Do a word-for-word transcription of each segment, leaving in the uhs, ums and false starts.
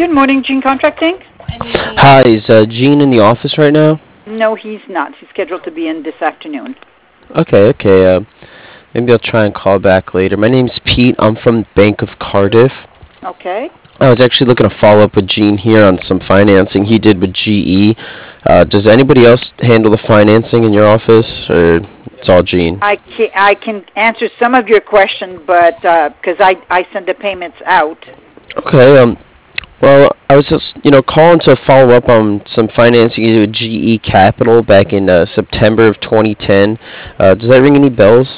Good morning, Gene Contracting. Hi, is uh, Gene in the office right now? No, he's not. He's scheduled to be in this afternoon. Okay, okay. Uh, maybe I'll try and call back later. My name's Pete. I'm from Bank of Cardiff. Okay. I was actually looking to follow up with Gene here on some financing he did with G E. Uh, does anybody else handle the financing in your office, or it's all Gene? I can, I can answer some of your questions, but because I, I send the payments out. Okay. Um. Well, I was just, you know, calling to follow up on some financing you did with G E Capital back in uh, September of twenty ten. Uh, does that ring any bells?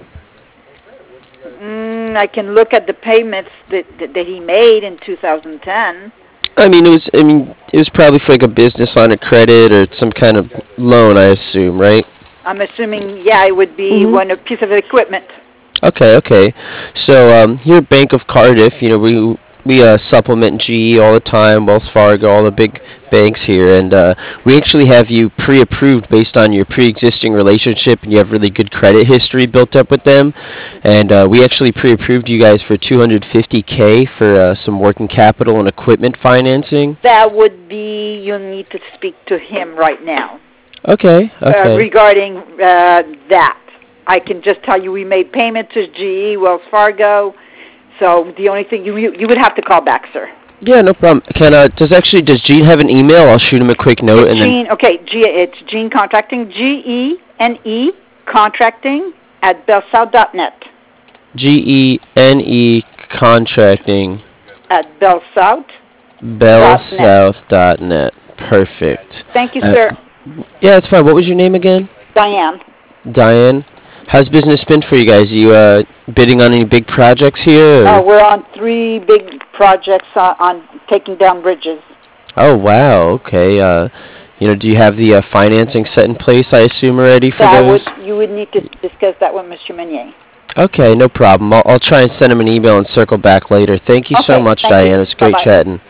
Mm, I can look at the payments that, that that he made in two thousand ten. I mean, it was. I mean, it was probably for like a business line of credit or some kind of loan, I assume, right? I'm assuming, yeah, it would be Mhm. one a piece of equipment. Okay, okay. So um, here at Bank of Cardiff, you know, we we uh, supplement G E all the time, Wells Fargo, all the big banks here, and uh, we actually have you pre-approved based on your pre-existing relationship, and you have really good credit history built up with them, and uh, we actually pre-approved you guys for two hundred fifty k for uh, some working capital and equipment financing. That would be, you'll need to speak to him right now Okay, uh, okay. regarding uh, that. I can just tell you we made payment to G E, Wells Fargo, so the only thing, you you, you would have to call back, sir. Yeah, no problem. Can uh, does actually does Gene have an email? I'll shoot him a quick note and then. Gene, okay, G, it's Gene Contracting, G E N E Contracting at bellsouth dot net. G E N E Contracting. At bellsouth. bellsouth dot net. Perfect. Thank you, Uh, sir. Yeah, that's fine. What was your name again? Diane. Diane. How's business been for you guys? You uh, bidding on any big projects here? Or? Uh, we're on three big projects uh, on taking down bridges. Oh wow. Okay. Uh, you know, do you have the uh, financing set in place? I assume already for That those. would, you would need to discuss that with Mister Meunier. Okay, no problem. I'll, I'll try and send him an email and circle back later. Thank you so Okay, much, thank you. Diane. It's great Bye-bye. chatting.